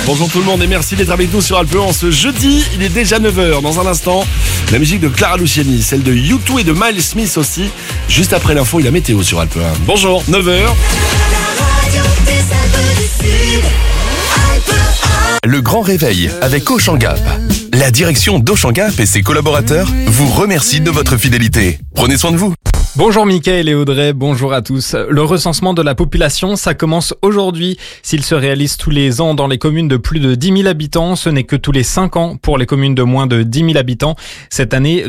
Bonjour tout le monde et merci d'être avec nous sur Alpe 1 en ce jeudi. Il est déjà 9h. Dans un instant, la musique de Clara Luciani, celle de U2 et de Miles Smith aussi. Juste après l'info et la météo sur Alpe 1. Bonjour, 9h. Le grand réveil avec Auchan Gap. La direction d'Auchan Gap et ses collaborateurs vous remercient de votre fidélité. Prenez soin de vous. Bonjour Mickaël et Audrey, bonjour à tous. Le recensement de la population, ça commence aujourd'hui. S'il se réalise tous les ans dans les communes de plus de 10 000 habitants, ce n'est que tous les 5 ans pour les communes de moins de 10 000 habitants. Cette année,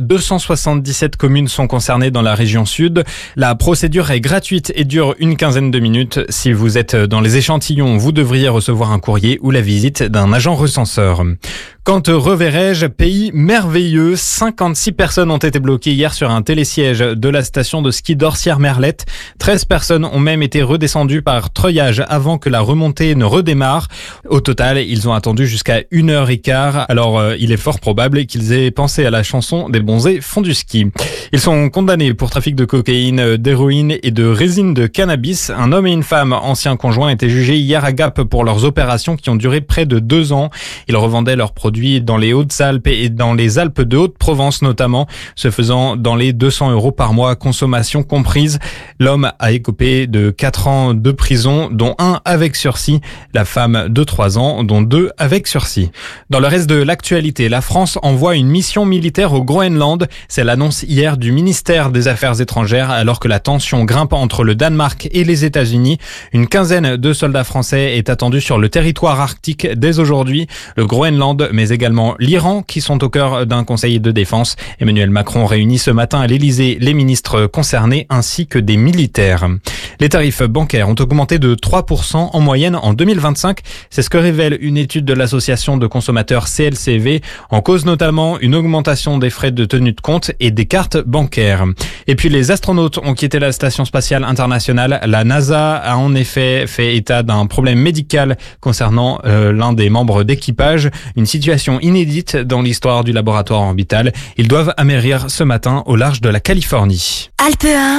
277 communes sont concernées dans la région sud. La procédure est gratuite et dure une quinzaine de minutes. Si vous êtes dans les échantillons, vous devriez recevoir un courrier ou la visite d'un agent recenseur. Quand reverrai-je, pays merveilleux, 56 personnes ont été bloquées hier sur un télésiège de la station de ski d'Orsières-Merlette. 13 personnes ont même été redescendues par treuillage avant que la remontée ne redémarre. Au total, ils ont attendu jusqu'à 1h15. Alors, il est fort probable qu'ils aient pensé à la chanson des bonzés font du ski. Ils sont condamnés pour trafic de cocaïne, d'héroïne et de résine de cannabis. Un homme et une femme, anciens conjoints, étaient jugés hier à Gap pour leurs opérations qui ont duré près de 2 ans. Ils revendaient leurs produits dans les Hautes-Alpes et dans les Alpes de Haute-Provence notamment, se faisant dans les 200 € par mois, consommation comprise. L'homme a écopé de 4 ans de prison, dont 1 avec sursis. La femme de 3 ans, dont 2 avec sursis. Dans le reste de l'actualité, la France envoie une mission militaire au Groenland. C'est l'annonce hier du ministère des Affaires étrangères alors que la tension grimpe entre le Danemark et les États-Unis. Une quinzaine de soldats français est attendue sur le territoire arctique dès aujourd'hui. Le Groenland, mais également l'Iran, qui sont au cœur d'un conseil de défense. Emmanuel Macron réunit ce matin à l'Elysée les ministres concernés ainsi que des militaires. Les tarifs bancaires ont augmenté de 3% en moyenne en 2025. C'est ce que révèle une étude de l'association de consommateurs CLCV. En cause notamment une augmentation des frais de tenue de compte et des cartes bancaires. Et puis les astronautes ont quitté la station spatiale internationale. La NASA a en effet fait état d'un problème médical concernant l'un des membres d'équipage. Une situation inédite dans l'histoire du laboratoire orbital. Ils doivent amérir ce matin au large de la Californie. Alpe 1,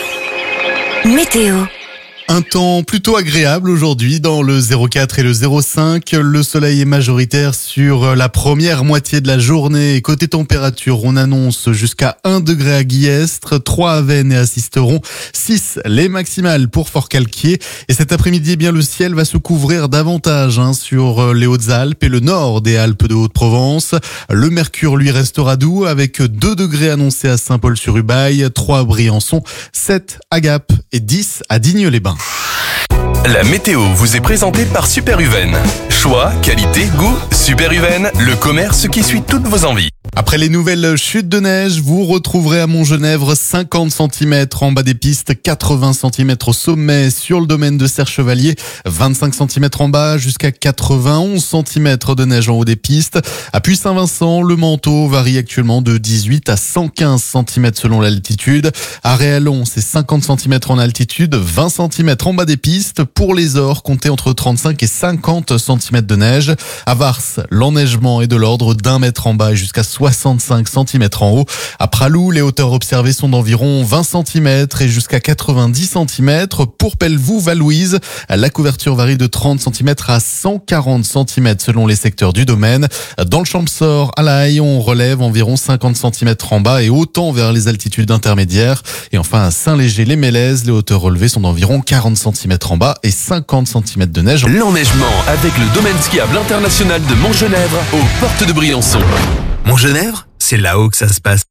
météo. Un temps plutôt agréable aujourd'hui dans le 04 et le 05. Le soleil est majoritaire sur la première moitié de la journée. Côté température, on annonce jusqu'à 1 degré à Guillestre, 3 à Vennes et à Sisteron, 6 les maximales pour Fort-Calquier. Et cet après-midi, eh bien, le ciel va se couvrir davantage sur les Hautes-Alpes et le nord des Alpes de Haute-Provence. Le mercure, lui, restera doux avec 2 degrés annoncés à Saint-Paul-sur-Ubaye, 3 à Briançon, 7 à Gap et 10 à Digne-les-Bains. La météo vous est présentée par Super Uven. Choix, qualité, goût, Super Uven, le commerce qui suit toutes vos envies. Après les nouvelles chutes de neige, vous retrouverez à Montgenèvre 50 cm en bas des pistes, 80 cm au sommet sur le domaine de Serre-Chevalier, 25 cm en bas jusqu'à 91 cm de neige en haut des pistes. À Puy-Saint-Vincent, le manteau varie actuellement de 18 à 115 cm selon l'altitude. À Réallon, c'est 50 cm en altitude, 20 cm en bas des pistes. Pour les Ors, comptez entre 35 et 50 cm de neige. À Vars, l'enneigement est de l'ordre d'1 mètre en bas et jusqu'à 65 cm en haut. À Pralou, les hauteurs observées sont d'environ 20 cm et jusqu'à 90 cm. Pour Pelvoux-Valouise, la couverture varie de 30 cm à 140 cm selon les secteurs du domaine. Dans le Champsaur, à La Haye, on relève environ 50 cm en bas et autant vers les altitudes intermédiaires. Et enfin, à Saint-Léger-les-Mélèzes, les hauteurs relevées sont d'environ 40 cm en bas et 50 cm de neige. L'enneigement avec le domaine skiable international de Montgenèvre aux portes de Briançon. Montgenèvre, c'est là-haut que ça se passe.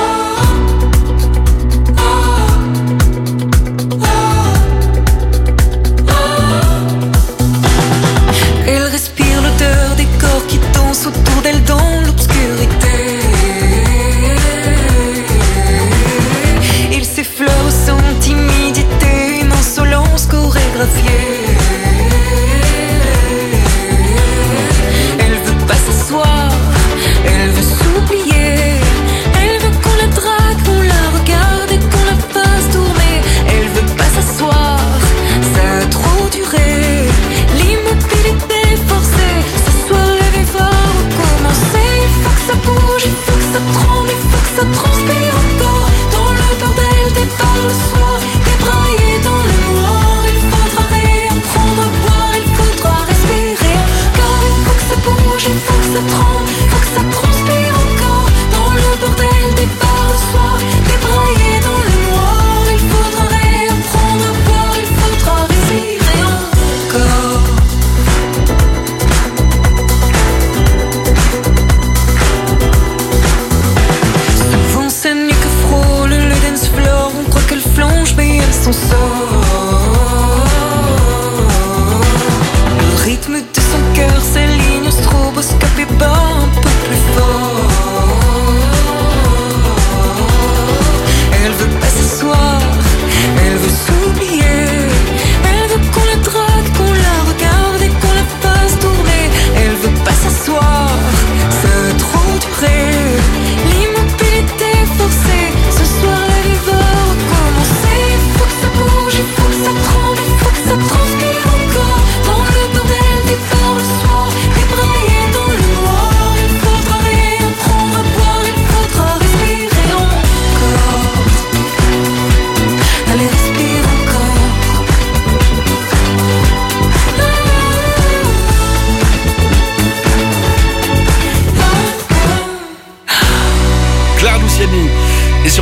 Elle respire l'odeur des corps qui dansent autour d'elle dans l'obscurité. Il s'effleure sans timidité, une insolence chorégraphiée. Elle veut pas s'asseoir, elle veut s'oublier, elle veut qu'on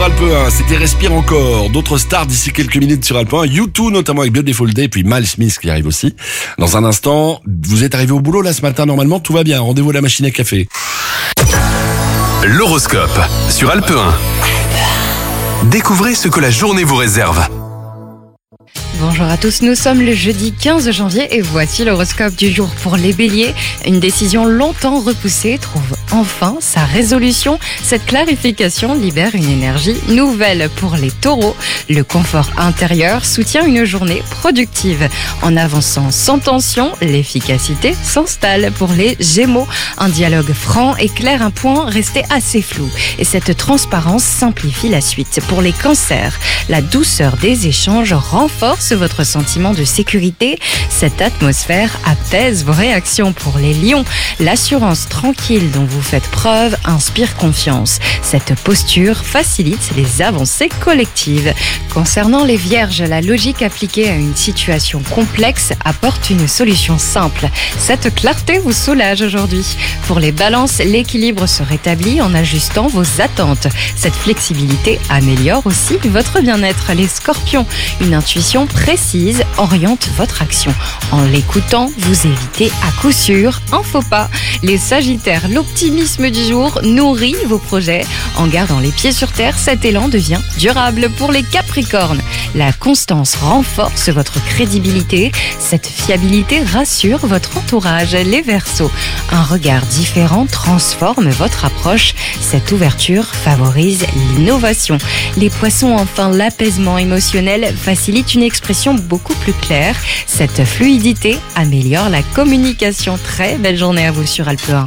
sur Alpe 1. C'était Respire encore. D'autres stars d'ici quelques minutes sur Alpe 1. U2 notamment avec Beautiful Day, puis Miles Smith qui arrive aussi. Dans un instant, vous êtes arrivé au boulot là ce matin, normalement tout va bien. Rendez-vous à la machine à café. L'horoscope sur Alpe 1. Découvrez ce que la journée vous réserve. Bonjour à tous, nous sommes le jeudi 15 janvier et voici l'horoscope du jour pour les béliers. Une décision longtemps repoussée trouve enfin sa résolution. Cette clarification libère une énergie nouvelle pour les taureaux. Le confort intérieur soutient une journée productive. En avançant sans tension, l'efficacité s'installe pour les gémeaux. Un dialogue franc éclaire un point resté assez flou et cette transparence simplifie la suite. Pour les cancers, la douceur des échanges renforce votre sentiment de sécurité. Cette atmosphère apaise vos réactions. Pour les lions, l'assurance tranquille dont vous faites preuve inspire confiance. Cette posture facilite les avancées collectives. Concernant les vierges, la logique appliquée à une situation complexe apporte une solution simple. Cette clarté vous soulage aujourd'hui. Pour les balances, l'équilibre se rétablit en ajustant vos attentes. Cette flexibilité améliore aussi votre bien-être. Les scorpions, une intuition précise oriente votre action. En l'écoutant, vous évitez à coup sûr un faux pas. Les sagittaires, l'optimisme du jour nourrit vos projets. En gardant les pieds sur terre, cet élan devient durable. Pour les capricornes, la constance renforce votre crédibilité. Cette fiabilité rassure votre entourage. Les verseaux, un regard différent transforme votre approche. Cette ouverture favorise l'innovation. Les poissons, enfin, l'apaisement émotionnel facilite une expression beaucoup plus claire. Cette fluidité améliore la communication. Très belle journée à vous sur Alpe 1.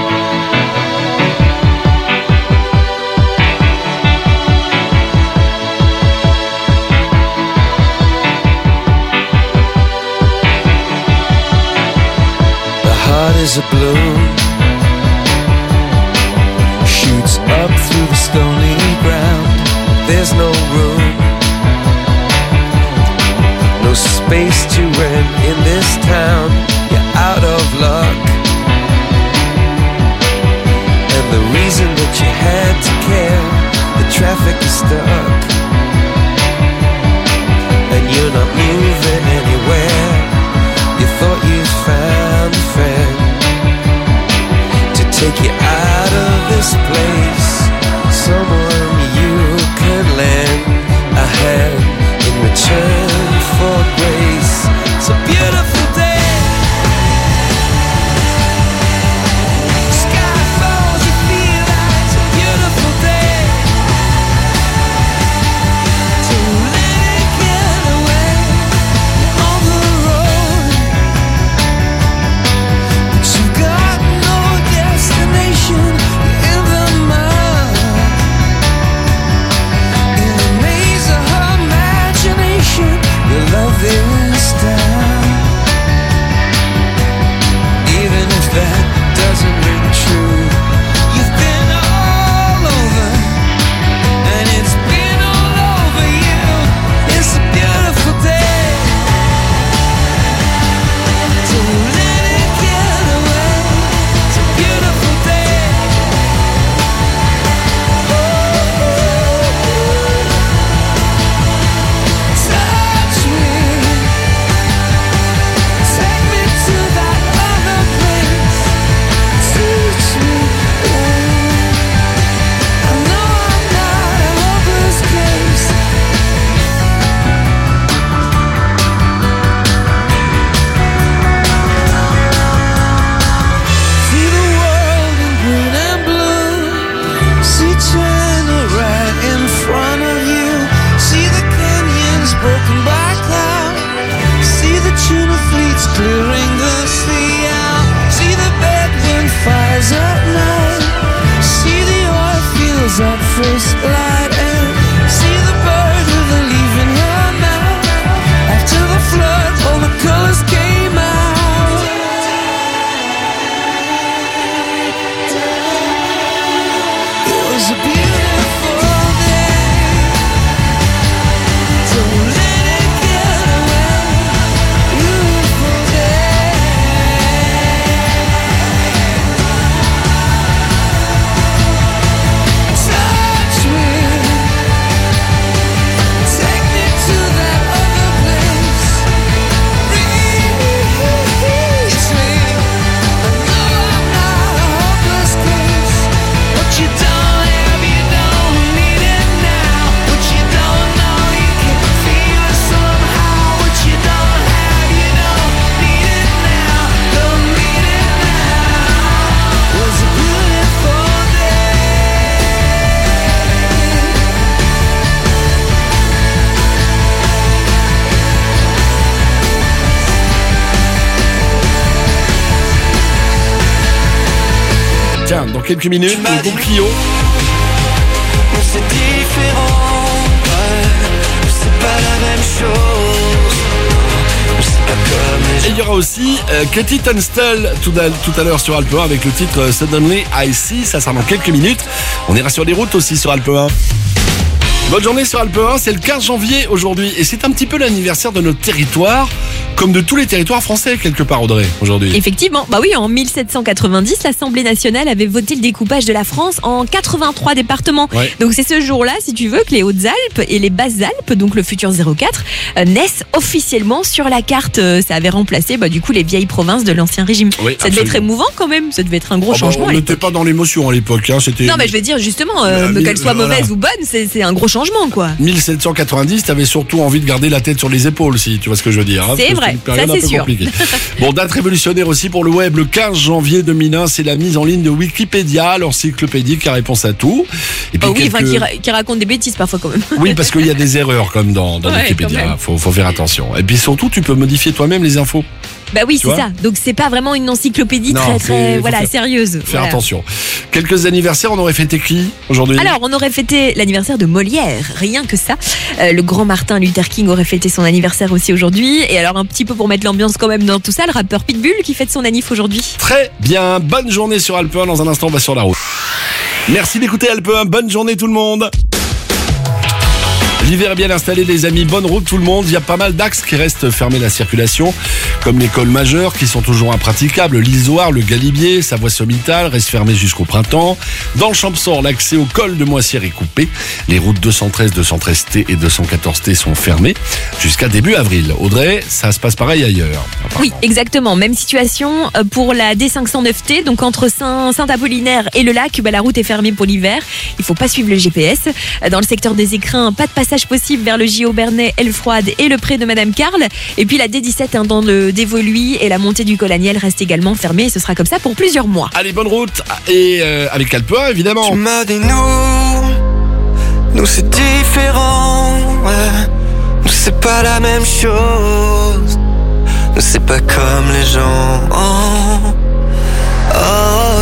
Is a balloon, shoots up through the stony ground. There's no room, no space to rent in this town. You're out of luck, and the reason that you had to care, the traffic is stuck, and you're not moving anywhere. You thought you found a friend take you out of this place, someone you can lend a hand in return for grace. It's a beautiful day. dans quelques minutes. Le groupe Clio. C'est différent, ouais. C'est pas la même chose. C'est pas comme les Et il y aura aussi Katie Tunstall tout à l'heure sur Alpe 1 avec le titre Suddenly I See. Ça sera dans quelques minutes. On ira sur les routes aussi sur Alpe 1. Bonne journée sur Alpe 1, c'est le 15 janvier aujourd'hui et c'est un petit peu l'anniversaire de notre territoire, comme de tous les territoires français quelque part, Audrey, aujourd'hui. Effectivement, bah oui, en 1790, l'Assemblée nationale avait voté le découpage de la France en 83 départements. Ouais. Donc c'est ce jour-là, si tu veux, que les Hautes-Alpes et les Basses-Alpes, donc le futur 04, naissent officiellement sur la carte. Ça avait remplacé du coup les vieilles provinces de l'Ancien Régime. Oui, ça devait être émouvant quand même, ça devait être un gros changement. On n'était pas dans l'émotion à l'époque. C'était... Non mais je veux dire justement, qu'elle soit mauvaise ou bonne, c'est un gros changement quoi. 1790, t'avais surtout envie de garder la tête sur les épaules, si tu vois ce que je veux dire. C'est vrai, ça c'est sûr. Bon, date révolutionnaire aussi pour le web. Le 15 janvier 2001, c'est la mise en ligne de Wikipédia, l'encyclopédie qui réponse à tout. Et puis qui raconte des bêtises parfois quand même. Oui, parce qu'il y a des erreurs comme dans Wikipédia. Faut faire attention. Et puis surtout, tu peux modifier toi-même les infos. Bah oui, c'est ça. Donc c'est pas vraiment une encyclopédie très sérieuse. Faire attention. Quelques anniversaires, on aurait fêté qui aujourd'hui? Alors, on aurait fêté l'anniversaire de Molière, rien que ça. Le grand Martin Luther King aurait fêté son anniversaire aussi aujourd'hui. Et alors, un petit peu pour mettre l'ambiance quand même dans tout ça, le rappeur Pitbull qui fête son anniv aujourd'hui. Très bien, bonne journée sur Alpe 1. Dans un instant, on va sur la route. Merci d'écouter Alpe 1, bonne journée tout le monde. L'hiver est bien installé les amis, bonne route tout le monde. Il y a pas mal d'axes qui restent fermés à la circulation, comme les cols majeurs qui sont toujours impraticables. L'Isoire, le Galibier, Savoie-Somital restent fermés jusqu'au printemps. Dans le Champsaur, l'accès au col de Moissière est coupé. Les routes 213, 213T et 214T sont fermées jusqu'à début avril. Audrey, ça se passe pareil ailleurs. Oui, exactement. Même situation pour la D509T, donc entre Saint-Apollinaire et le lac, la route est fermée pour l'hiver. Il faut pas suivre le GPS. Dans le secteur des Écrins, pas de passage possible vers le J.O. Bernay, Elfroide et le pré de Madame Carle. Et puis la D17 dans le Dévoluy et la montée du col Agnel reste également fermée. Et ce sera comme ça pour plusieurs mois. Allez, bonne route. Et avec Alpe 1, évidemment. Tu m'as dit nous c'est différent, ouais. Nous c'est pas la même chose. Nous c'est pas comme les gens. Oh,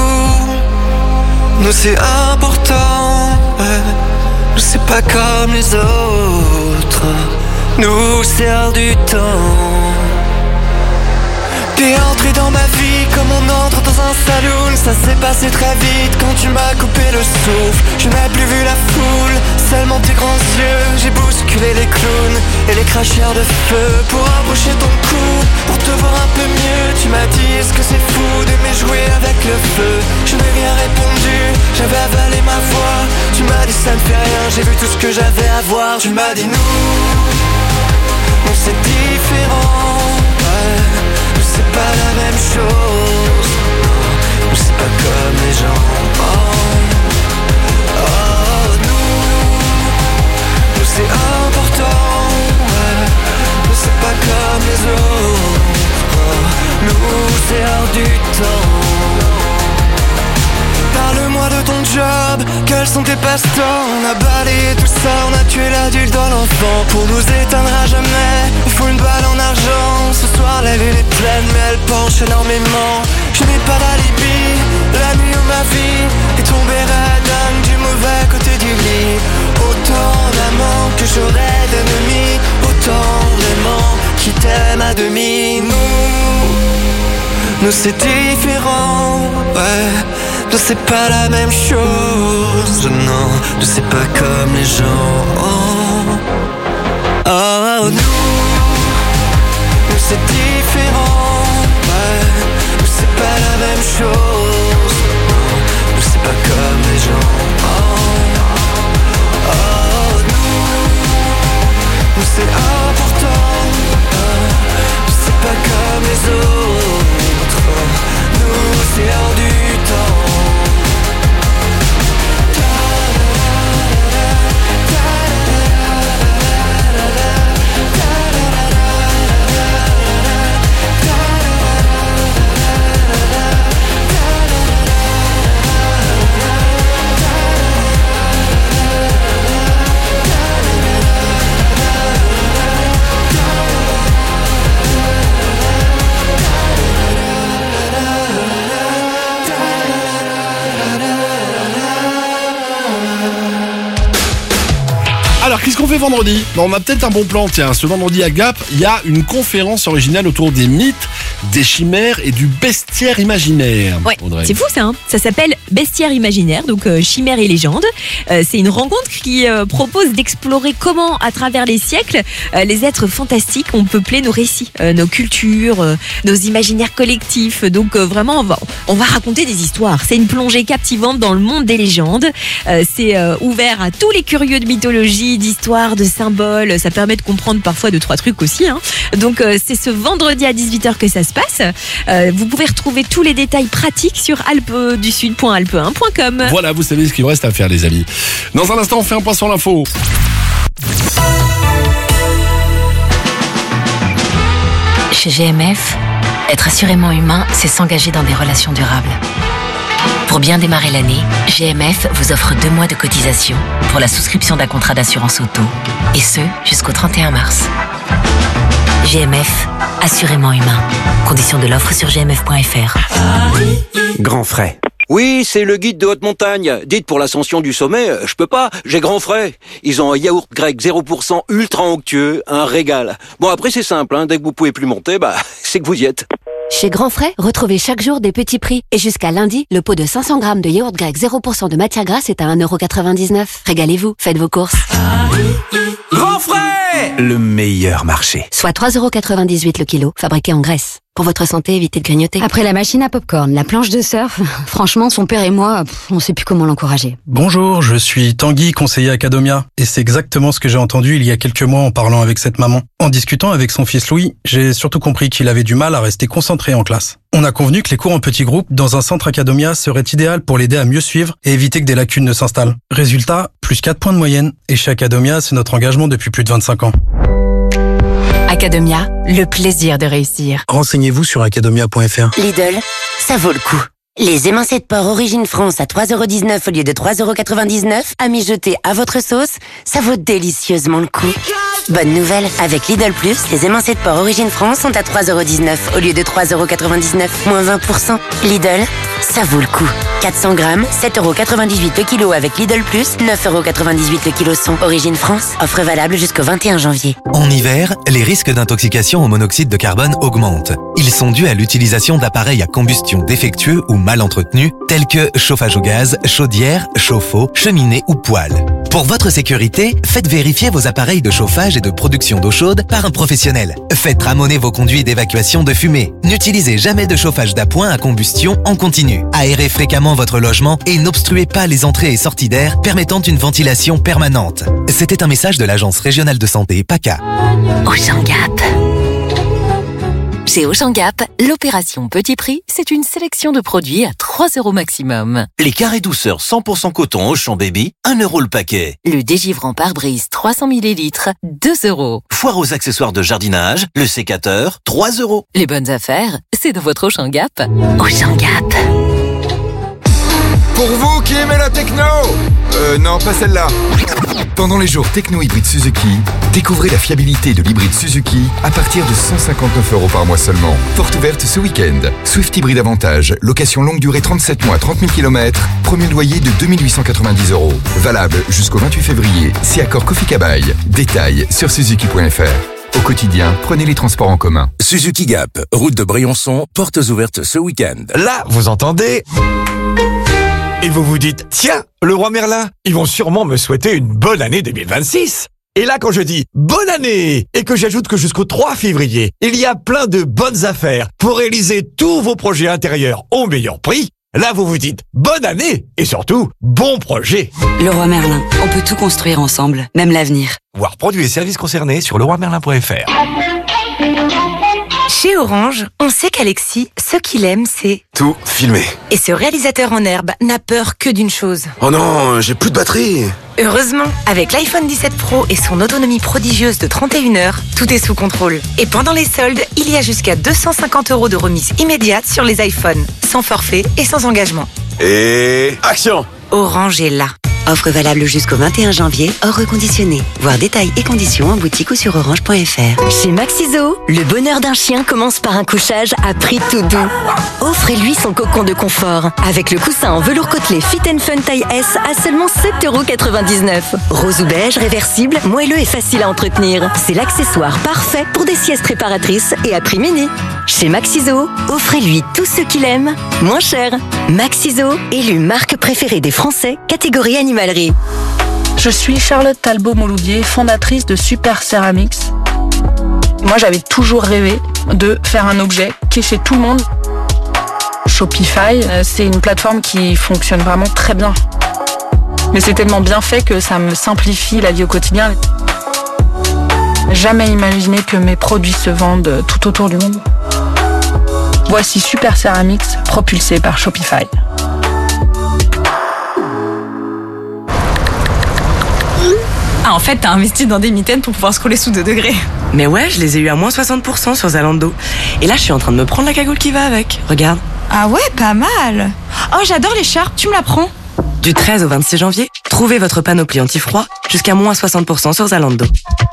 nous c'est important, ouais. Nous c'est pas comme les autres. Nous c'est hors du temps. T'es entré dans ma vie comme on entre dans un saloon. Ça s'est passé très vite quand tu m'as coupé le souffle. Je n'ai plus vu la foule, seulement tes grands yeux. J'ai bousculé les clowns et les cracheurs de feu pour approcher ton cou, pour te voir un peu mieux. Tu m'as dit est-ce que c'est fou d'aimer jouer avec le feu. Je n'ai rien répondu, j'avais avalé ma voix. Tu m'as dit ça ne fait rien, j'ai vu tout ce que j'avais à voir. Tu m'as dit nous c'est différent, ouais. C'est pas la même chose. Nous c'est pas comme les gens. Nous c'est important, ouais. Nous c'est pas comme les autres. Nous c'est hors du temps. Parle-moi de ton job, quels sont tes passe-temps? On a balayé tout ça, on a tué l'adulte dans l'enfant. Pour nous éteindre à jamais, il faut une balle en argent. Ce soir la lune est pleine mais elle penche énormément. Je n'ai pas d'alibi, la nuit où ma vie est tombée radin du mauvais côté du lit. Autant d'amants que j'aurais d'ennemis, autant d'aimants qui t'aiment à demi. Nous c'est différent, ouais. Nous c'est pas la même chose, non. Nous c'est pas comme les gens. Nous c'est différent, ouais. Nous c'est pas la même chose, non. Nous c'est pas comme les gens. Nous c'est important, nous c'est pas comme les autres. Nous c'est hors du temps. 'Cause fait vendredi. On a peut-être un bon plan, tiens. Ce vendredi à Gap, il y a une conférence originale autour des mythes, des chimères et du bestiaire imaginaire. Ouais, Audrey. c'est fou ça. Ça s'appelle Bestiaire imaginaire, donc chimères et légendes. C'est une rencontre qui propose d'explorer comment, à travers les siècles, les êtres fantastiques ont peuplé nos récits, nos cultures, nos imaginaires collectifs. Donc vraiment, on va raconter des histoires. C'est une plongée captivante dans le monde des légendes. C'est ouvert à tous les curieux de mythologie, d'histoire, de symboles. Ça permet de comprendre parfois 2-3 trucs aussi. Donc c'est ce vendredi à 18h que ça se passe. Vous pouvez retrouver tous les détails pratiques sur alpedusud.alpe1.com. Voilà, vous savez ce qu'il vous reste à faire, les amis. Dans un instant, on fait un point sur l'info. Chez GMF, être assurément humain, c'est s'engager dans des relations durables. Pour bien démarrer l'année, GMF vous offre 2 mois de cotisation pour la souscription d'un contrat d'assurance auto, et ce, jusqu'au 31 mars. GMF, assurément humain. Conditions de l'offre sur gmf.fr. Grand frais. Oui, c'est le guide de haute montagne. Dites pour l'ascension du sommet, je peux pas, j'ai grand frais. Ils ont un yaourt grec 0% ultra onctueux, un régal. Bon après c'est simple, dès que vous pouvez plus monter, c'est que vous y êtes. Chez Grand Frais, retrouvez chaque jour des petits prix. Et jusqu'à lundi, le pot de 500 grammes de yaourt grec 0% de matière grasse est à 1,99€. Régalez-vous, faites vos courses. Grand frais, le meilleur marché. Soit 3,98€ le kilo, fabriqué en Grèce. Pour votre santé, évitez de grignoter. Après la machine à popcorn, la planche de surf, franchement, son père et moi, on sait plus comment l'encourager. Bonjour, je suis Tanguy, conseiller Academia. Et c'est exactement ce que j'ai entendu il y a quelques mois en parlant avec cette maman. En discutant avec son fils Louis, j'ai surtout compris qu'il avait du mal à rester concentré en classe. On a convenu que les cours en petits groupes dans un centre Academia seraient idéal pour l'aider à mieux suivre et éviter que des lacunes ne s'installent. Résultat, plus 4 points de moyenne. Et chez Academia, c'est notre engagement depuis plus de 25 ans. Academia, le plaisir de réussir. Renseignez-vous sur academia.fr. Lidl, ça vaut le coup. Les émincés de porc Origine France à 3,19€ au lieu de 3,99€ à mijoter à votre sauce, ça vaut délicieusement le coup. Bonne nouvelle, avec Lidl Plus, les émincés de porc Origine France sont à 3,19€ au lieu de 3,99€, moins 20%. Lidl, ça vaut le coup. 400 grammes, 7,98€ le kilo avec Lidl Plus, 9,98€ le kilo son. Origine France, offre valable jusqu'au 21 janvier. En hiver, les risques d'intoxication au monoxyde de carbone augmentent. Ils sont dus à l'utilisation d'appareils à combustion défectueux ou mal entretenus, tels que chauffage au gaz, chaudière, chauffe-eau, cheminée ou poêle. Pour votre sécurité, faites vérifier vos appareils de chauffage et de production d'eau chaude par un professionnel. Faites ramoner vos conduits d'évacuation de fumée. N'utilisez jamais de chauffage d'appoint à combustion en continu. Aérez fréquemment votre logement et n'obstruez pas les entrées et sorties d'air, permettant une ventilation permanente. C'était un message de l'Agence régionale de santé, PACA. Auchan Gap. Chez Auchan Gap, l'opération Petit Prix, c'est une sélection de produits à 3€ maximum. Les carrés douceur 100% coton Auchan Baby, 1€ le paquet. Le dégivrant pare-brise 300 ml, 2€. Foire aux accessoires de jardinage, le sécateur, 3€. Les bonnes affaires, c'est dans votre Auchan Gap. Auchan Gap. Pour vous qui aimez la techno, non, pas celle-là. Pendant les jours techno-hybride Suzuki, découvrez la fiabilité de l'hybride Suzuki à partir de 159€ par mois seulement. Porte ouverte ce week-end. Swift Hybride Avantage, location longue durée 37 mois, 30 000 km, premier loyer de 2890€. Valable jusqu'au 28 février, si accord Kofi Kabai. Détails sur suzuki.fr. Au quotidien, prenez les transports en commun. Suzuki Gap, route de Briançon, portes ouvertes ce week-end. Là, vous entendez ? Et vous vous dites, tiens, le roi Merlin, ils vont sûrement me souhaiter une bonne année 2026. Et là, quand je dis bonne année et que j'ajoute que jusqu'au 3 février, il y a plein de bonnes affaires pour réaliser tous vos projets intérieurs au meilleur prix, là, vous vous dites bonne année et surtout bon projet. Le roi Merlin, on peut tout construire ensemble, même l'avenir. Voir produits et services concernés sur leroimerlin.fr. Chez Orange, on sait qu'Alexis, ce qu'il aime, c'est... tout filmer. Et ce réalisateur en herbe n'a peur que d'une chose. Oh non, j'ai plus de batterie. Heureusement, avec l'iPhone 17 Pro et son autonomie prodigieuse de 31 heures, tout est sous contrôle. Et pendant les soldes, il y a jusqu'à 250€ de remise immédiate sur les iPhones, sans forfait et sans engagement. Et... action! Orange est là. Offre valable jusqu'au 21 janvier, hors reconditionné. Voir détails et conditions en boutique ou sur orange.fr. Chez Maxiso, le bonheur d'un chien commence par un couchage à prix tout doux. Offrez-lui son cocon de confort avec le coussin en velours côtelé Fit & Fun taille S à seulement 7,99 €. Rose ou beige, réversible, moelleux et facile à entretenir. C'est l'accessoire parfait pour des siestes réparatrices et à prix mini. Chez Maxiso, offrez-lui tout ce qu'il aime, moins cher. Maxiso, élu marque préférée des Français, catégorie animalerie. Je suis Charlotte Talbot-Mouloudier, fondatrice de Super Ceramics. Moi, j'avais toujours rêvé de faire un objet qui est chez tout le monde. Shopify, c'est une plateforme qui fonctionne vraiment très bien. Mais c'est tellement bien fait que ça me simplifie la vie au quotidien. Jamais imaginé que mes produits se vendent tout autour du monde. Voici Super Ceramics, propulsé par Shopify. Ah, en fait, t'as investi dans des mitaines pour pouvoir scroller sous 2 degrés. Mais ouais, je les ai eu à moins 60% sur Zalando. Et là, je suis en train de me prendre la cagoule qui va avec. Regarde. Ah ouais, pas mal. Oh, j'adore l'écharpe, tu me la prends? Du 13 au 26 janvier, trouvez votre panoplie anti-froid jusqu'à moins 60% sur Zalando.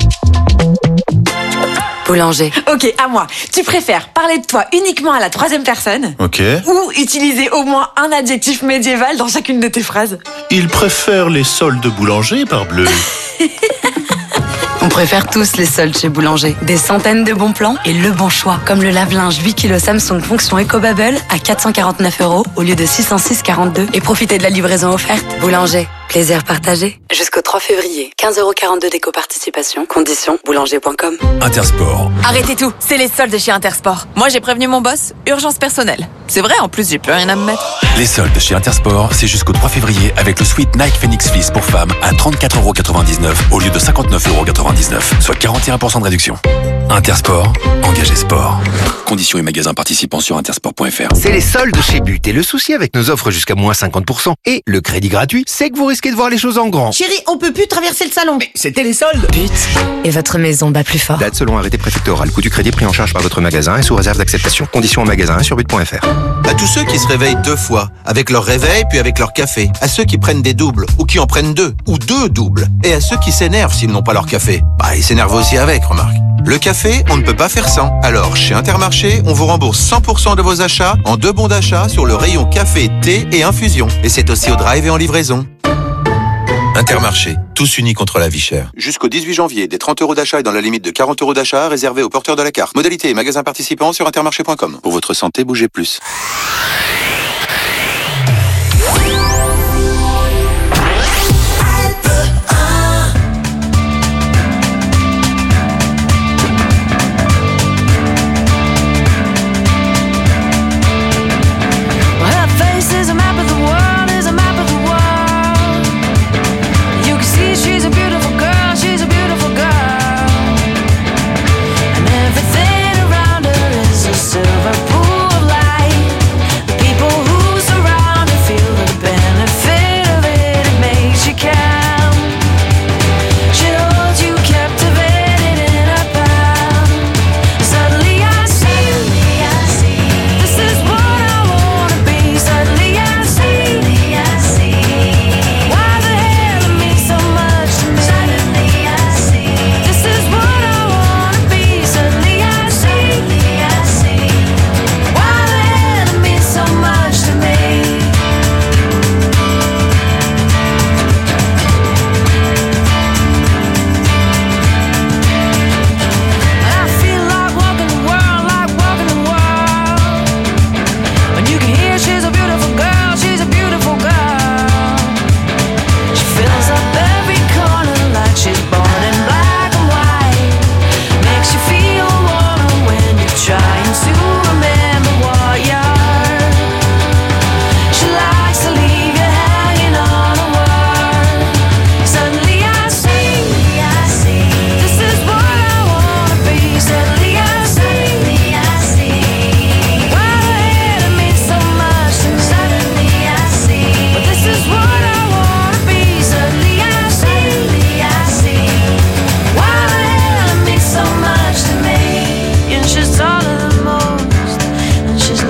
Boulanger. Ok, à moi. Tu préfères parler de toi uniquement à la 3e personne? Ok. Ou utiliser au moins un adjectif médiéval dans chacune de tes phrases? Il préfère les soldes Boulanger, parbleu. On préfère tous les soldes chez Boulanger. Des centaines de bons plans et le bon choix. Comme le lave-linge 8 kg Samsung fonction EcoBubble à 449 € au lieu de 606,42 €. Et profitez de la livraison offerte. Boulanger. Plaisir partagé. Jusqu'au 3 février. 15,42 € d'éco-participation. Conditions boulanger.com. Intersport. Arrêtez tout, c'est les soldes chez Intersport. Moi, j'ai prévenu mon boss, urgence personnelle. C'est vrai, en plus, j'ai plus rien à me mettre. Les soldes chez Intersport, c'est jusqu'au 3 février avec le sweat Nike Phoenix Fleece pour femmes à 34,99 € au lieu de 59,99 €, soit 41% de réduction. Intersport, engagé sport. Conditions et magasins participants sur intersport.fr. C'est les soldes chez But et le souci avec nos offres jusqu'à moins 50% et le crédit gratuit, c'est que vous risquez de voir les choses en grand. Chérie, on peut plus traverser le salon. Mais c'était les soldes. But. Et votre maison bat plus fort. Date selon arrêté préfectoral. Coût du crédit pris en charge par votre magasin et sous réserve d'acceptation. Conditions en magasin et sur but.fr. À tous ceux qui se réveillent 2 fois, avec leur réveil puis avec leur café. À ceux qui prennent des doubles ou qui en prennent 2 ou 2 doubles. Et à ceux qui s'énervent s'ils n'ont pas leur café. Bah, ils s'énervent aussi avec, remarque. Le café, on ne peut pas faire sans. Alors, chez Intermarché, on vous rembourse 100% de vos achats en 2 bons d'achat sur le rayon café, thé et infusion. Et c'est aussi au drive et en livraison. Intermarché, tous unis contre la vie chère. Jusqu'au 18 janvier, des 30 € d'achat et dans la limite de 40 € d'achat réservés aux porteurs de la carte. Modalité et magasins participants sur intermarché.com. Pour votre santé, bougez plus.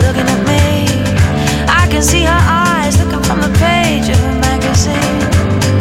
see her eyes looking from the page of a magazine.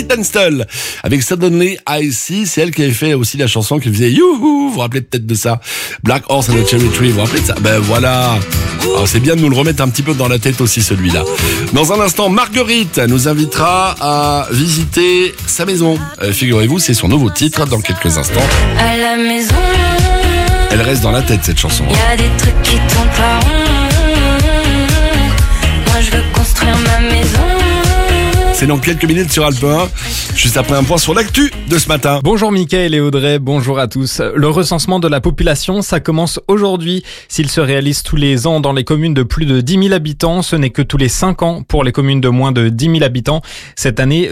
Kate Tunstall avec Suddenly I See. C'est elle qui avait fait aussi la chanson qui faisait youhou. Vous vous rappelez peut-être de ça? Black Horse and the Cherry Tree. Vous vous rappelez de ça? Ben voilà. Alors c'est bien de nous le remettre un petit peu dans la tête aussi, celui-là. Dans un instant, Marguerite nous invitera à visiter sa maison. Figurez-vous, c'est son nouveau titre dans quelques instants. À la maison, elle reste dans la tête, cette chanson. y a des trucs qui tournent pas rond. Moi je veux construire ma maison. C'est dans quelques minutes sur Alpe 1, juste après un point sur l'actu de ce matin. Bonjour Mickaël et Audrey, bonjour à tous. Le recensement de la population, ça commence aujourd'hui. S'il se réalise tous les ans dans les communes de plus de 10 000 habitants, ce n'est que tous les 5 ans pour les communes de moins de 10 000 habitants. Cette année,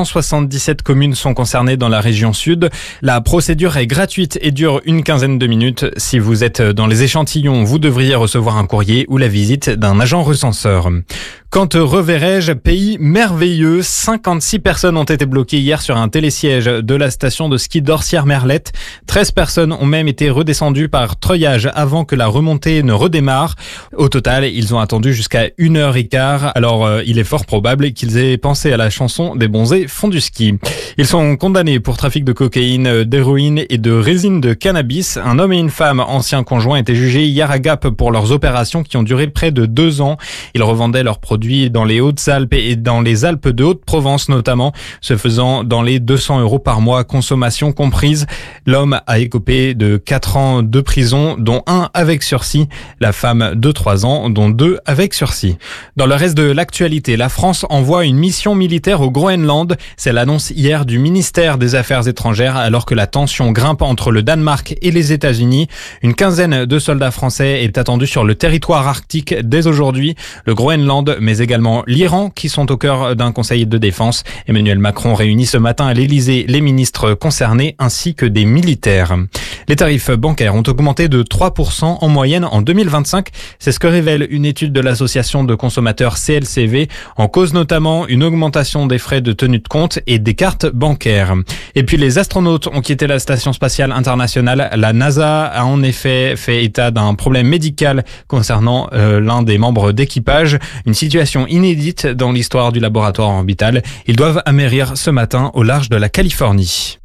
277 communes sont concernées dans la région sud. La procédure est gratuite et dure une quinzaine de minutes. Si vous êtes dans les échantillons, vous devriez recevoir un courrier ou la visite d'un agent recenseur. Quand reverrai-je, pays merveilleux, 56 personnes ont été bloquées hier sur un télésiège de la station de ski d'Orsières-Merlette. 13 personnes ont même été redescendues par treuillage avant que la remontée ne redémarre. Au total, ils ont attendu jusqu'à 1h15. Alors, il est fort probable qu'ils aient pensé à la chanson des bonzés font du ski. Ils sont condamnés pour trafic de cocaïne, d'héroïne et de résine de cannabis. Un homme et une femme, anciens conjoints, étaient jugés hier à Gap pour leurs opérations qui ont duré près de 2 ans. Ils revendaient leurs produits dans les Hautes-Alpes et dans les Alpes de Haute-Provence notamment, se faisant dans les 200 € par mois, consommation comprise. L'homme a écopé de 4 ans de prison, dont 1 avec sursis. La femme de 3 ans, dont 2 avec sursis. Dans le reste de l'actualité, la France envoie une mission militaire au Groenland. C'est l'annonce hier du ministère des Affaires étrangères alors que la tension grimpe entre le Danemark et les États-Unis. Une quinzaine de soldats français est attendue sur le territoire arctique dès aujourd'hui. Le Groenland, mais également l'Iran, qui sont au cœur d'un conseil de défense. Emmanuel Macron réunit ce matin à l'Elysée les ministres concernés ainsi que des militaires. Les tarifs bancaires ont augmenté de 3% en moyenne en 2025. C'est ce que révèle une étude de l'association de consommateurs CLCV. En cause notamment une augmentation des frais de tenue de compte et des cartes bancaires. Et puis les astronautes ont quitté la station spatiale internationale. La NASA a en effet fait état d'un problème médical concernant l'un des membres d'équipage. Une situation inédite dans l'histoire du laboratoire orbital. Ils doivent amérir ce matin au large de la Californie.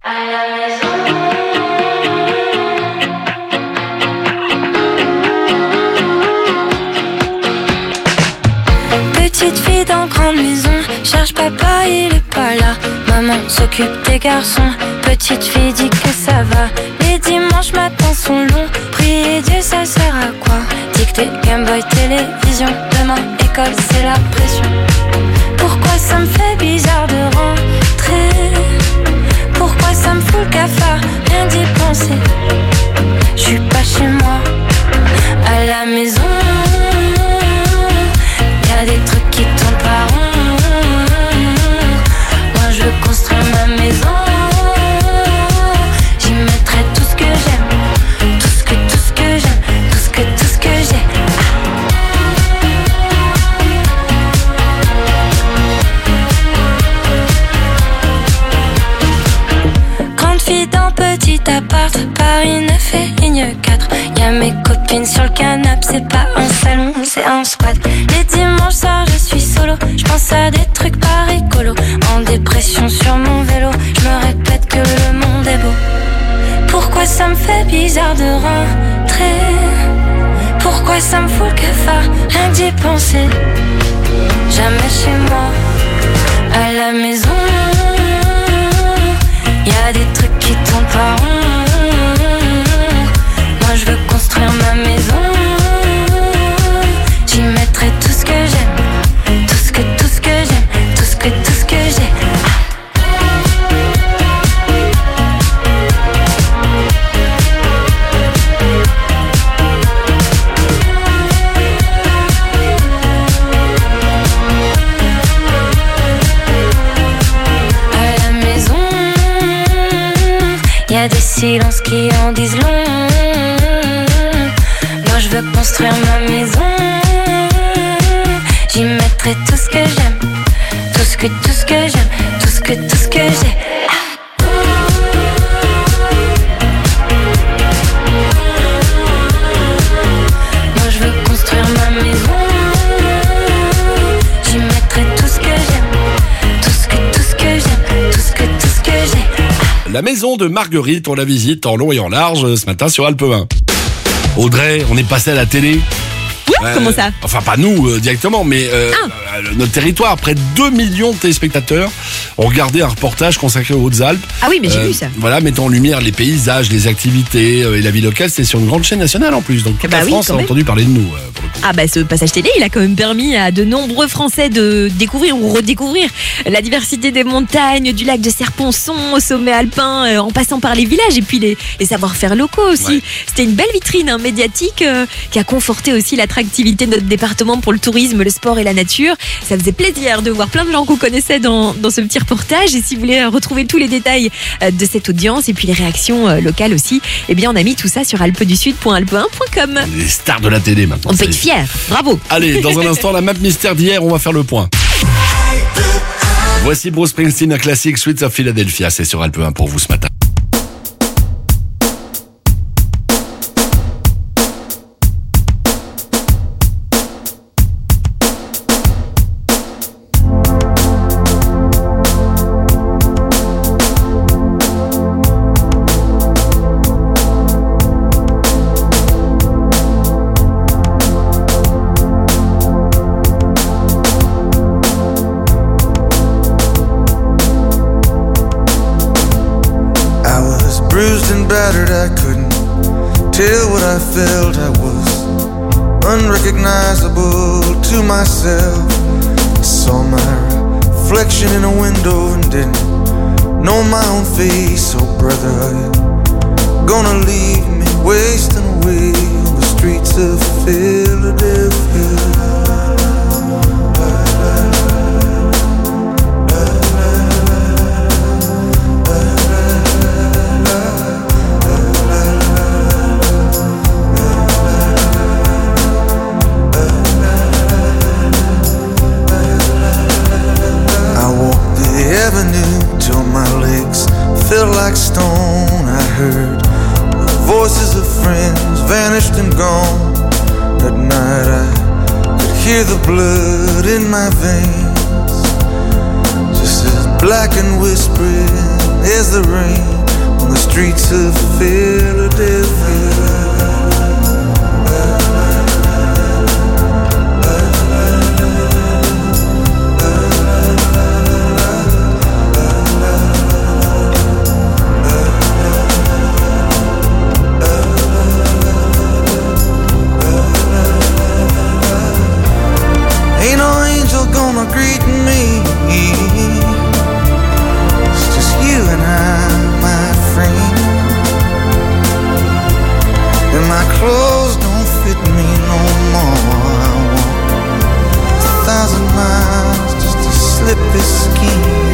Petite fille dans grande maison, cherche papa, il est pas là. Maman s'occupe des garçons, petite fille dit que ça va. Les dimanches matins sont longs, prier Dieu ça sert à quoi? Dictée, Game Boy, télévision, demain école c'est la pression. Pourquoi ça me fait bizarre de rentrer? Pourquoi ça me fout le cafard? Rien d'y penser. Je suis pas chez moi, à la maison. Y'a des trucs qui tournent pas rond. Moi je veux construire ma maison. J'y mettrai tout ce que j'aime, tout ce que j'aime, tout ce que j'ai. Grande fille dans petit appart, Paris 9 et ligne 4. Y'a mes copines sur le canapé, c'est pas un salon, c'est un squat. Les dimanches soirs je suis solo, je pense à des trucs pas rigolos. En dépression sur mon vélo, je me répète que le monde est beau. Pourquoi ça me fait bizarre de rentrer? Pourquoi ça me fout le cafard? Rien que d'y penser. Jamais chez moi, à la maison. Y'a des trucs qui tournent pas rond. Moi je veux construire ma maison. J'y mettrai tout ce que j'aime, tout ce que j'aime, tout ce que j'ai. À la maison, y'a des silences qui en disent long. Moi je veux construire ma maison. J'y mettrai tout ce que j'aime, tout ce que j'aime, tout ce que j'ai. Moi je veux construire ma maison. J'y mettrai tout ce que j'aime, tout ce que j'aime, tout ce La maison de Marguerite, on la visite en long et en large ce matin sur Alpe 1. Audrey, on est passé à la télé. Comment ça ? Enfin, pas nous directement, mais notre territoire. Près de 2 millions de téléspectateurs ont regardé un reportage consacré aux Hautes-Alpes. Ah oui, mais j'ai vu ça. Voilà, mettant en lumière les paysages, les activités et la vie locale. C'est sur une grande chaîne nationale en plus. Donc toute la France a entendu parler de nous. Pour le coup. Ah bah ce passage télé, il a quand même permis à de nombreux Français de découvrir ou redécouvrir la diversité des montagnes, du lac de Serponçon au sommet alpin, en passant par les villages et puis les savoir-faire locaux aussi. Ouais. C'était une belle vitrine médiatique qui a conforté aussi l'attractivité de notre département pour le tourisme, le sport et la nature. Ça faisait plaisir de voir plein de gens qu'on connaissait dans ce petit reportage. Et si vous voulez retrouver tous les détails de cette audience et puis les réactions locales aussi, eh bien on a mis tout ça sur alpedusud.alpe1.com. Les stars de la télé maintenant. On peut être fiers. Bravo. Allez, dans un instant, la map mystère d'hier, on va faire le point. Voici Bruce Springsteen, un classique, Streets of Philadelphia. C'est sur Alpe 1 pour vous ce matin. Battered, I couldn't tell what I felt. I was unrecognizable to myself. I saw my reflection in a window and didn't know my own face. Oh brother, are you gonna leave me wasting away on the streets of Philadelphia? Felt like stone. I heard the voices of friends vanished and gone. That night I could hear the blood in my veins, just as black and whispering as the rain on the streets of Philadelphia. Greeting me, it's just you and I, my friend. And my clothes don't fit me no more. I walk 1,000 miles just to slip this skin.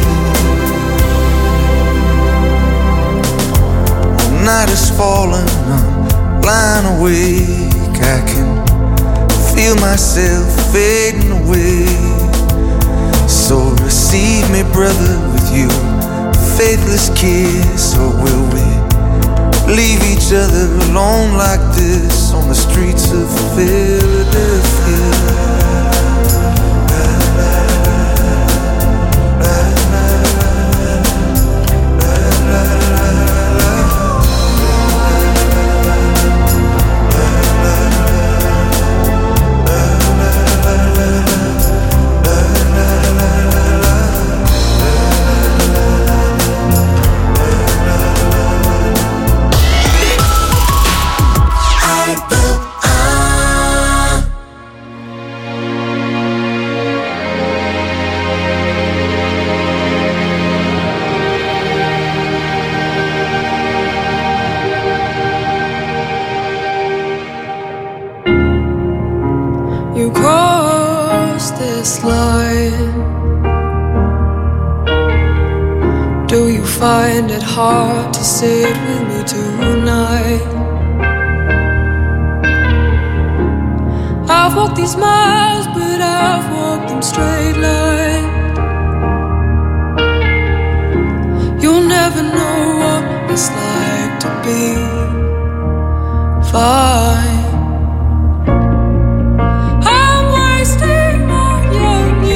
The night is falling, I'm lying awake. I can feel myself fading away. So receive me, brother, with your faithless kiss. Or will we leave each other alone like this on the streets of Philadelphia? You cross this line. Do you find it hard to sit with me tonight? I've walked these miles, but I've walked them straight line. You'll never know what it's like to be fine.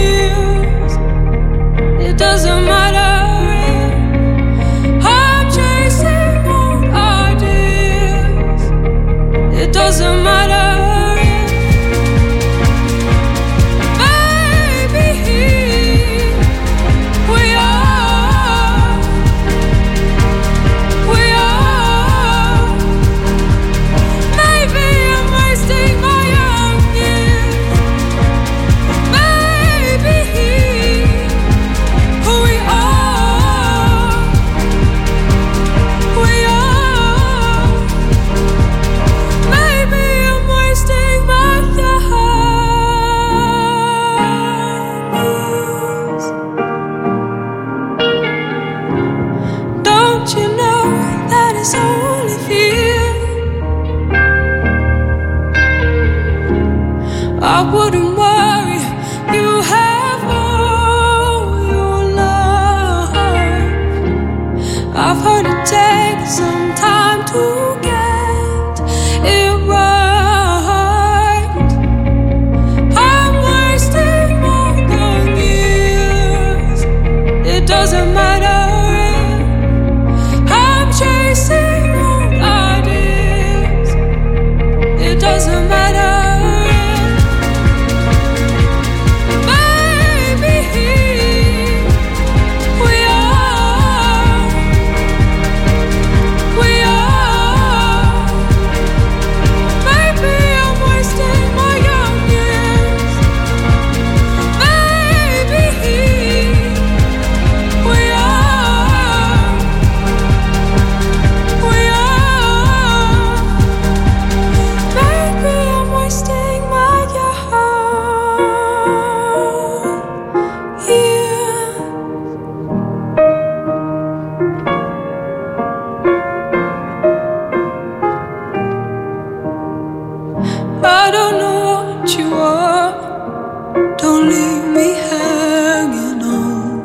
Doesn't matter, I'm just wouldn't worry. You have all your life. I've heard it takes some time to get it right. I'm wasting more than years. It doesn't matter. I'm chasing old ideas. It doesn't matter. I don't know what you are. Don't leave me hanging on.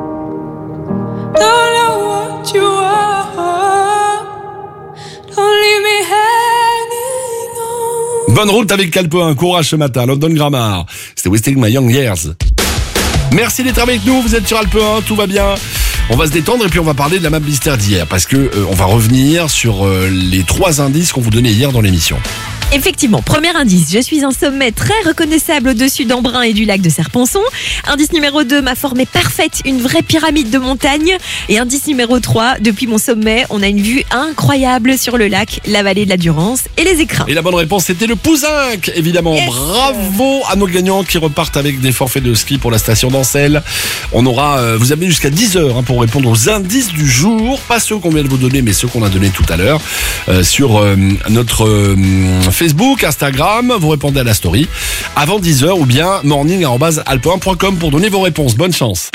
Don't know what you are. Don't leave me hanging on. Bonne route avec Calpin, courage ce matin, London Grammar. C'était Wasting My Young Years. Merci d'être avec nous, vous êtes sur Alpe 1, tout va bien. On va se détendre et puis on va parler de la map mystère d'hier parce que on va revenir sur les 3 indices qu'on vous donnait hier dans l'émission. Effectivement, premier indice, je suis un sommet très reconnaissable au-dessus d'Embrun et du lac de Serponçon. Indice numéro 2, ma forme est parfaite, une vraie pyramide de montagne. Et indice numéro 3, depuis mon sommet, on a une vue incroyable sur le lac, la vallée de la Durance et les écrins. Et la bonne réponse, c'était le Pouzinc, évidemment. Yes. Bravo à nos gagnants qui repartent avec des forfaits de ski pour la station d'Ancel. On aura, vous avez jusqu'à 10h pour répondre aux indices du jour, pas ceux qu'on vient de vous donner, mais ceux qu'on a donnés tout à l'heure sur notre Facebook, Instagram. Vous répondez à la story avant 10h ou bien morning@alpe1.com pour donner vos réponses. Bonne chance.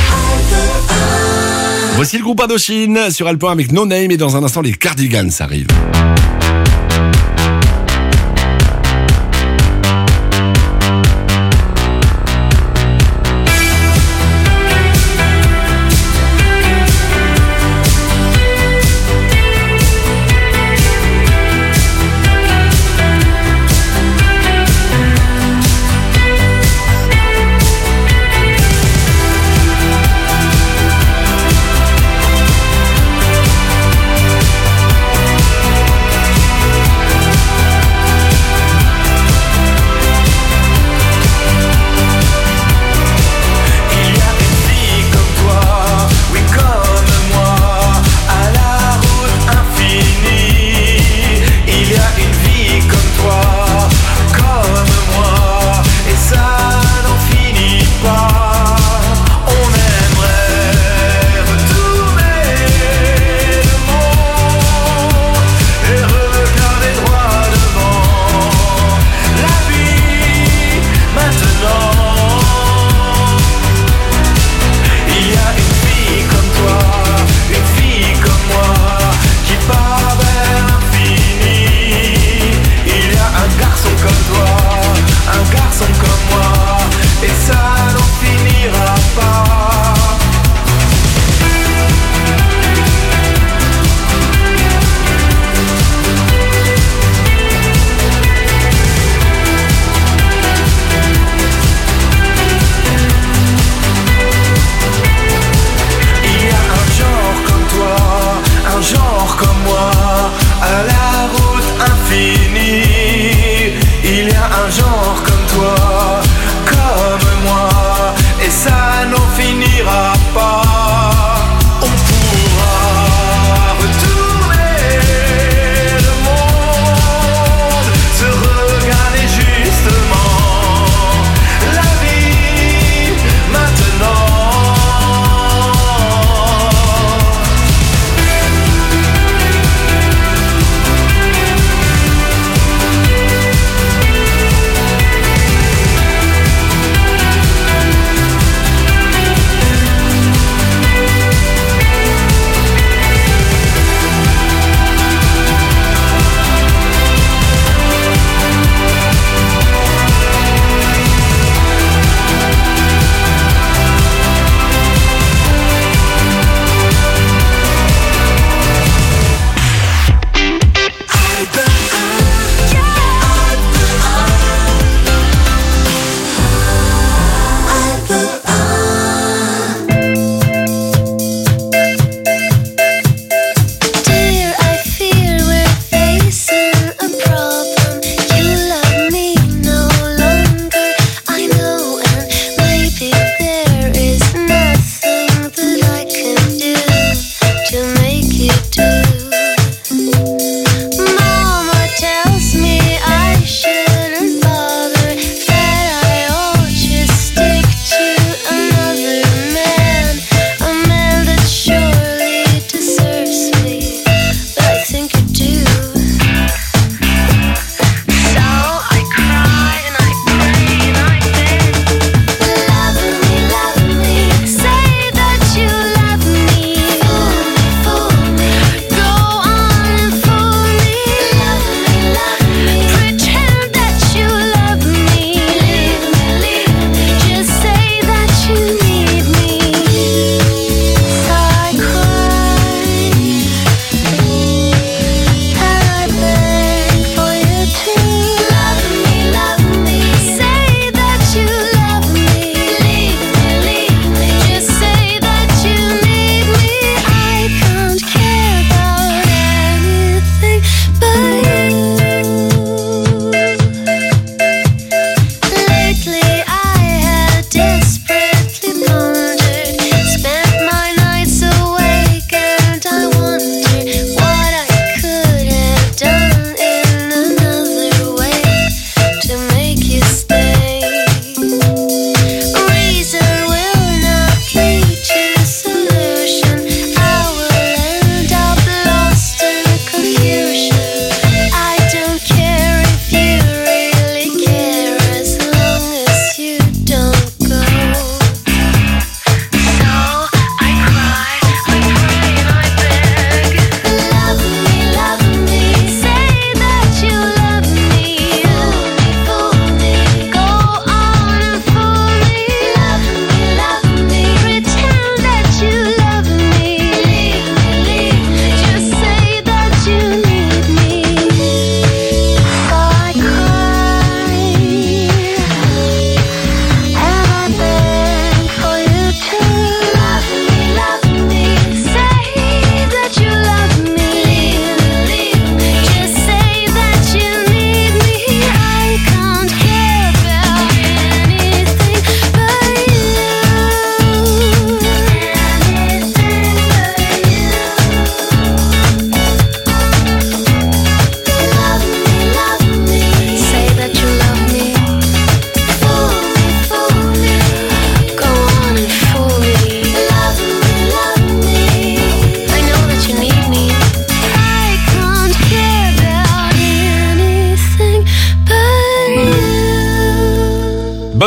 Voici le groupe Indochine sur Alpe 1 avec No Name et dans un instant les Cardigans arrivent.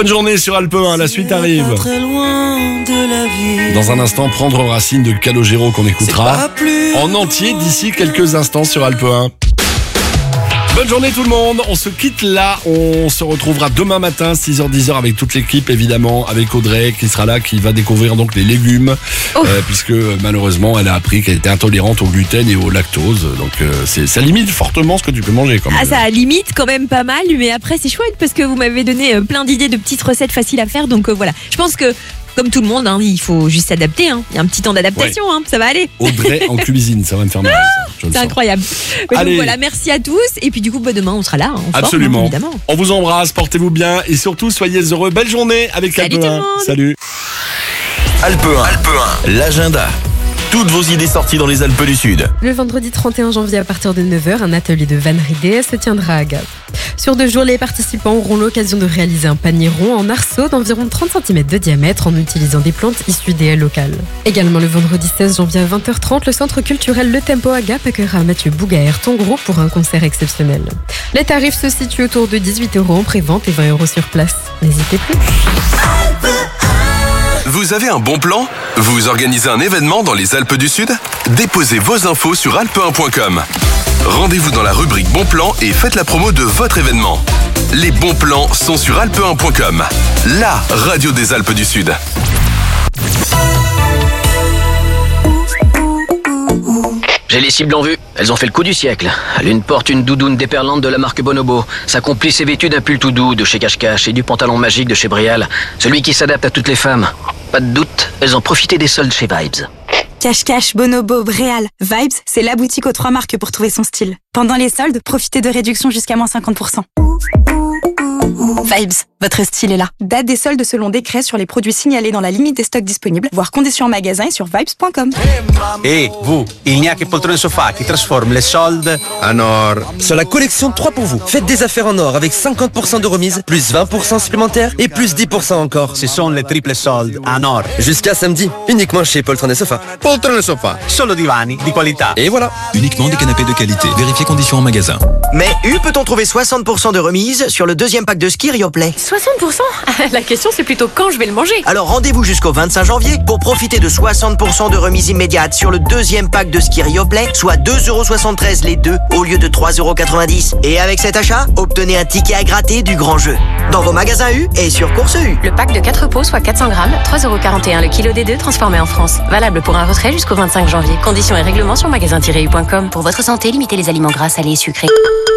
Bonne journée sur Alpe 1, la suite arrive. Dans un instant, Prendre racine de Calogero qu'on écoutera en entier d'ici quelques instants sur Alpe 1. Bonne journée tout le monde, on se quitte là, on se retrouvera demain matin 6h-10h avec toute l'équipe évidemment, avec Audrey qui sera là, qui va découvrir donc les légumes, puisque malheureusement elle a appris qu'elle était intolérante au gluten et au lactose, donc ça limite fortement ce que tu peux manger quand même. Ah, ça limite quand même pas mal, mais après c'est chouette parce que vous m'avez donné plein d'idées de petites recettes faciles à faire, donc voilà, je pense que comme tout le monde, il faut juste s'adapter. Il y a un petit temps d'adaptation, ça va aller. Audrey en cuisine, ça va me faire marrer. C'est incroyable. Mais donc voilà, merci à tous. Et puis du coup, demain, on sera là. Absolument. Forme, évidemment. On vous embrasse, portez-vous bien et surtout, soyez heureux. Belle journée avec Alpe 1. Salut. Alpe 1, l'agenda. Toutes vos idées sorties dans les Alpes du Sud. Le vendredi 31 janvier à partir de 9h, un atelier de vannerie DS se tiendra à Gap. Sur 2 jours, les participants auront l'occasion de réaliser un panier rond en arceau d'environ 30 cm de diamètre en utilisant des plantes issues des haies locales. Également le vendredi 16 janvier à 20h30, le centre culturel Le Tempo à Gap accueillera Mathieu Bougaert, ton groupe, pour un concert exceptionnel. Les tarifs se situent autour de 18 € en pré-vente et 20 € sur place. N'hésitez plus. Vous avez un bon plan ? Vous organisez un événement dans les Alpes du Sud ? Déposez vos infos sur alpe1.com. Rendez-vous dans la rubrique Bon Plan et faites la promo de votre événement. Les bons plans sont sur alpe1.com, la radio des Alpes du Sud. J'ai les cibles en vue. Elles ont fait le coup du siècle. L'une porte une doudoune déperlante de la marque Bonobo. Sa complice est vêtue d'un pull tout doux de chez Cache-Cache et du pantalon magique de chez Brial. Celui qui s'adapte à toutes les femmes. Pas de doute, elles ont profité des soldes chez Vibes. Cache-Cache, Bonobo, Bréal, Vibes, c'est la boutique aux 3 marques pour trouver son style. Pendant les soldes, profitez de réductions jusqu'à moins 50%. Vibes, votre style est là. Date des soldes selon décret sur les produits signalés dans la limite des stocks disponibles, voire conditions en magasin et sur vibes.com. Et vous, il n'y a que Poltrone Sofa qui transforme les soldes en or. Sur la collection 3 pour vous, faites des affaires en or avec 50% de remise, plus 20% supplémentaire et plus 10% encore. Ce sont les triples soldes en or. Jusqu'à samedi, uniquement chez Poltrone Sofa. Poltrone Sofa, solo divani di qualità. Et voilà. Uniquement des canapés de qualité. Vérifiez conditions en magasin. Mais peut-on trouver 60% de remise sur le deuxième pack de ski Rioplay? 60%? La question c'est plutôt quand je vais le manger. Alors rendez-vous jusqu'au 25 janvier pour profiter de 60% de remise immédiate sur le deuxième pack de ski Rioplay, soit 2,73 € les deux au lieu de 3,90 €. Et avec cet achat, obtenez un ticket à gratter du grand jeu. Dans vos magasins U et sur Course U. Le pack de 4 pots, soit 400 grammes, 3,41 € le kilo des deux transformé en France. Valable pour un retrait jusqu'au 25 janvier. Conditions et règlements sur magasin-u.com. Pour votre santé, limitez les aliments gras, salés et sucrés.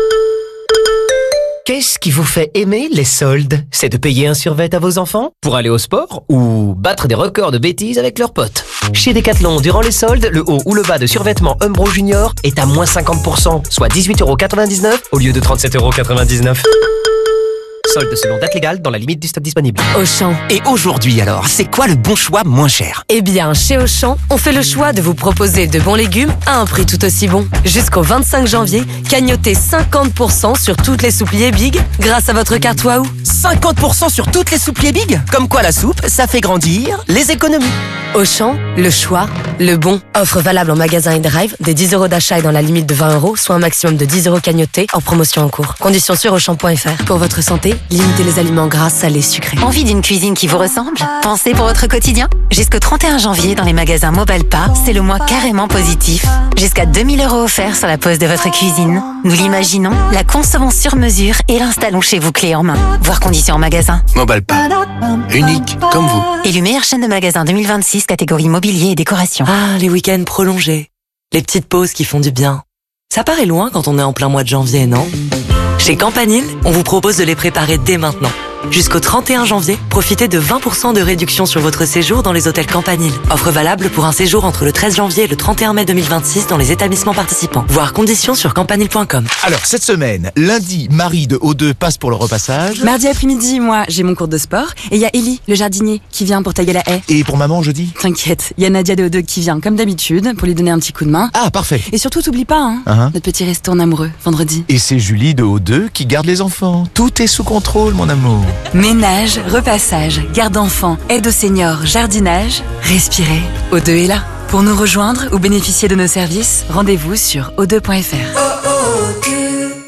Qu'est-ce qui vous fait aimer les soldes? C'est de payer un survêt à vos enfants? Pour aller au sport? Ou battre des records de bêtises avec leurs potes? Chez Decathlon, durant les soldes, le haut ou le bas de survêtement Umbro Junior est à moins 50%, soit 18,99 € au lieu de 37,99 €. Solde selon date légale dans la limite du stock disponible. Auchan. Et aujourd'hui alors, c'est quoi le bon choix moins cher? Eh bien, chez Auchan, on fait le choix de vous proposer de bons légumes à un prix tout aussi bon. Jusqu'au 25 janvier, cagnotez 50% sur toutes les soupliers Big grâce à votre carte Waouh. 50% sur toutes les soupliers Big? Comme quoi la soupe, ça fait grandir les économies. Auchan, le choix, le bon. Offre valable en magasin et drive, des 10 € d'achat et dans la limite de 20 €, soit un maximum de 10 € cagnotés en promotion en cours. Conditions sur auchan.fr. Pour votre santé, limitez les aliments gras, salés, sucrés. Envie d'une cuisine qui vous ressemble? Pensez pour votre quotidien? Jusqu'au 31 janvier dans les magasins Mobalpa, c'est le mois carrément positif. Jusqu'à 2000 € offerts sur la pose de votre cuisine. Nous l'imaginons, la concevons sur mesure et l'installons chez vous clé en main. Voir conditions en magasin. Mobalpa. Unique comme vous. Élu meilleure chaîne de magasins 2026, catégorie mobilier et décoration. Ah, les week-ends prolongés. Les petites pauses qui font du bien. Ça paraît loin quand on est en plein mois de janvier, non? Chez Campanile, on vous propose de les préparer dès maintenant. Jusqu'au 31 janvier, profitez de 20% de réduction sur votre séjour dans les hôtels Campanile. Offre valable pour un séjour entre le 13 janvier et le 31 mai 2026 dans les établissements participants. Voir conditions sur campanile.com. Alors, cette semaine, lundi, Marie de O2 passe pour le repassage. Mardi après-midi, moi, j'ai mon cours de sport. Et il y a Ellie, le jardinier, qui vient pour tailler la haie. Et pour maman, jeudi? T'inquiète, il y a Nadia de O2 qui vient, comme d'habitude, pour lui donner un petit coup de main. Ah, parfait. Et surtout, t'oublies pas, notre petit resto en amoureux, vendredi. Et c'est Julie de O2 qui garde les enfants. Tout est sous contrôle, mon amour. Ménage, repassage, garde d'enfants, aide aux seniors, jardinage, respirez. O2 est là. Pour nous rejoindre ou bénéficier de nos services, rendez-vous sur o2.fr.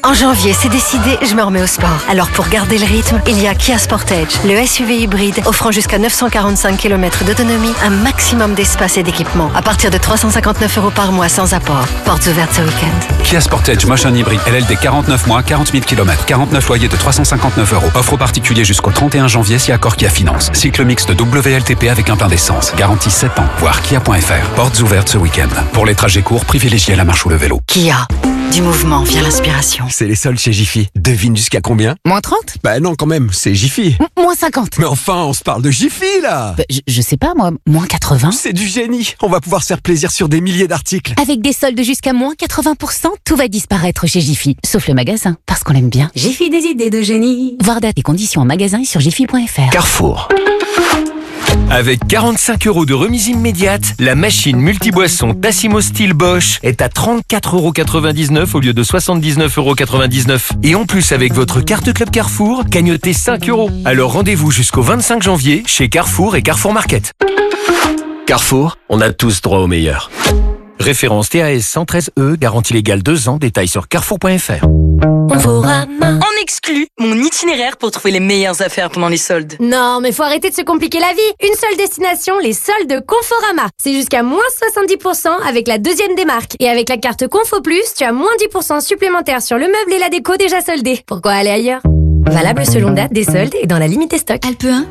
En janvier, c'est décidé, je me remets au sport. Alors pour garder le rythme, il y a Kia Sportage, le SUV hybride offrant jusqu'à 945 km d'autonomie, un maximum d'espace et d'équipement. À partir de 359 € par mois sans apport. Portes ouvertes ce week-end. Kia Sportage, Motion hybride, LLD 49 mois, 40 000 km, 49 loyers de 359 €. Offre aux particuliers jusqu'au 31 janvier si accord Kia Finance. Cycle mixte WLTP avec un plein d'essence. Garantie 7 ans. Voir kia.fr. Portes ouvertes ce week-end. Pour les trajets courts, privilégiez la marche ou le vélo. Kia. Du mouvement vient l'inspiration. C'est les soldes chez Jiffy. Devine jusqu'à combien? Moins 30? Bah non, quand même, c'est Jiffy. Moins 50. Mais enfin, on se parle de Jiffy, là. Bah, je sais pas, moi, moins 80. C'est du génie. On va pouvoir se faire plaisir sur des milliers d'articles. Avec des soldes jusqu'à moins 80%, tout va disparaître chez Jiffy. Sauf le magasin, parce qu'on l'aime bien. Jiffy, des idées de génie. Voir date et conditions en magasin et sur jiffy.fr. Carrefour. Avec 45 € de remise immédiate, la machine multiboisson Tassimo Steel Bosch est à 34,99 € au lieu de 79,99 €. Et en plus, avec votre carte Club Carrefour, gagnotez 5 €. Alors rendez-vous jusqu'au 25 janvier chez Carrefour et Carrefour Market. Carrefour, on a tous droit au meilleur. Référence TAS 113E, garantie légale 2 ans, détails sur carrefour.fr. En exclu, mon itinéraire pour trouver les meilleures affaires pendant les soldes. Non, mais faut arrêter de se compliquer la vie. Une seule destination, les soldes Conforama. C'est jusqu'à moins 70% avec la deuxième des marques. Et avec la carte Confo Plus, tu as moins 10% supplémentaire sur le meuble et la déco déjà soldés. Pourquoi aller ailleurs? Valable selon date des soldes et dans la limite des stocks. Alpe 1.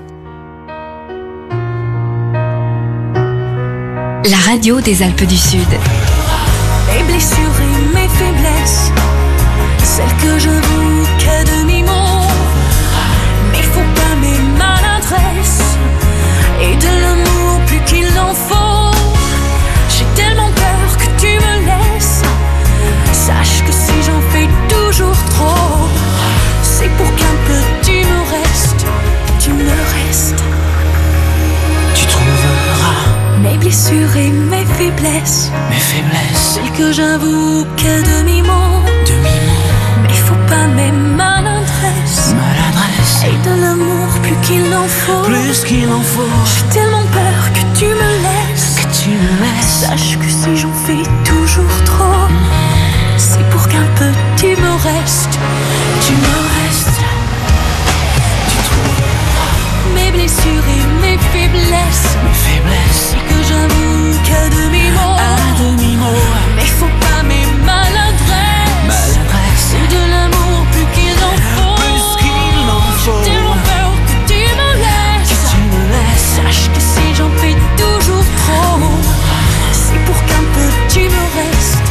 La radio des Alpes du Sud. Mes blessures et mes faiblesses, celles que je vous qu'à demi-mot. Mais faut pas mes maladresses et de l'amour plus qu'il n'en faut. J'ai tellement peur que tu me laisses. Sache que si j'en fais toujours trop, c'est pour qu'un peu tu me restes. Tu me restes. Tu trouveras mes blessures et mes faiblesses, celles que j'avoue qu'à demi-mot. Mais faut pas mes maladresses et de l'amour plus qu'il n'en faut. J'ai tellement peur que tu me laisses. Sache que si j'en fais toujours trop, c'est pour qu'un peu tu me restes. Tu me restes. Tu trouveras mes blessures et mes faiblesses, celles que j'avoue qu'à demi-mot. Mais faut pas mes maladresses et de l'amour plus qu'il en faut. J'ai tellement peur que tu me laisses. Sache que si j'en fais toujours trop, c'est pour qu'un peu tu me restes.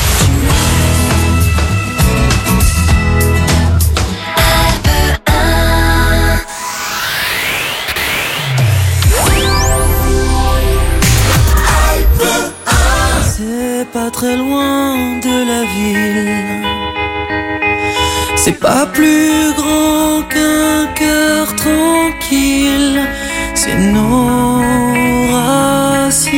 C'est pas très loin de la ville. C'est pas plus grand qu'un cœur tranquille. C'est nos racines.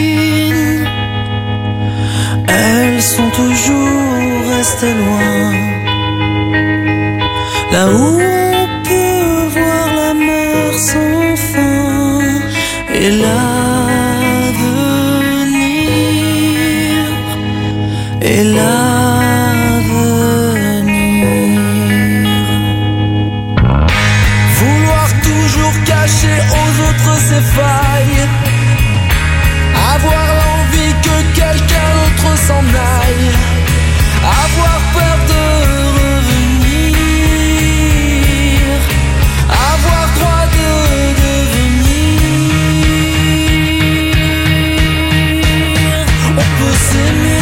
Elles sont toujours restées loin. Là où on peut voir la mer sans fin et et l'avenir. Vouloir toujours cacher aux autres ses failles, avoir l'envie que quelqu'un d'autre s'en aille, avoir peur de revenir, avoir droit de devenir. On peut s'aimer,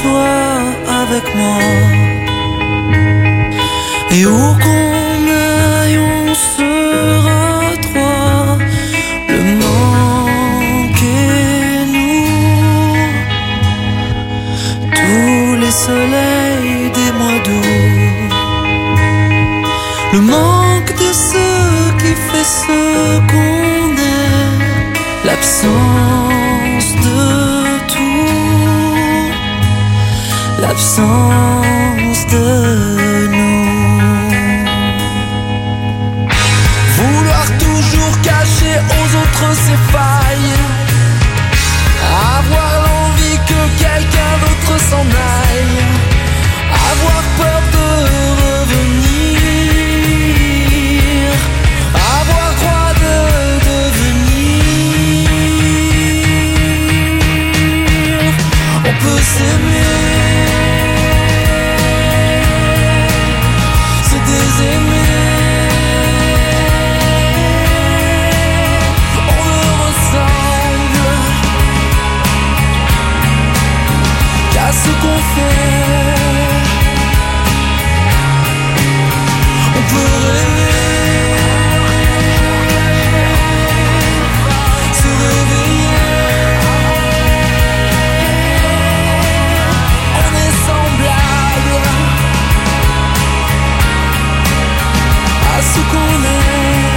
avec moi et où qu'on soleil des mois d'août, le manque de ce qui fait ce qu'on est, l'absence de tout, l'absence de nous. Vouloir toujours cacher aux autres ses failles, avoir l'envie que quelqu'un d'autre s'en aille, avoir peur de revenir, avoir droit de devenir. On peut s'aimer, se désaimer. Ce qu'on fait, on peut rêver, se réveiller, on est semblable à ce qu'on est.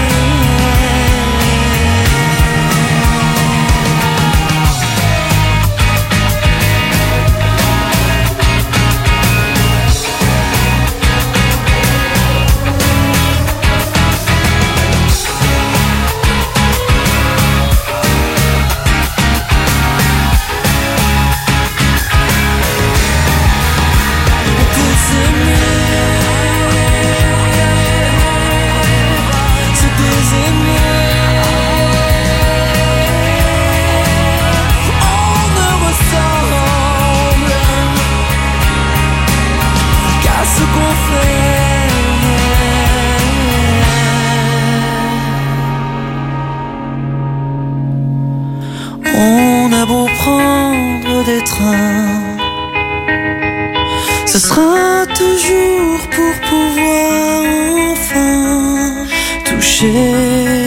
On a beau prendre des trains, ce sera toujours pour pouvoir enfin toucher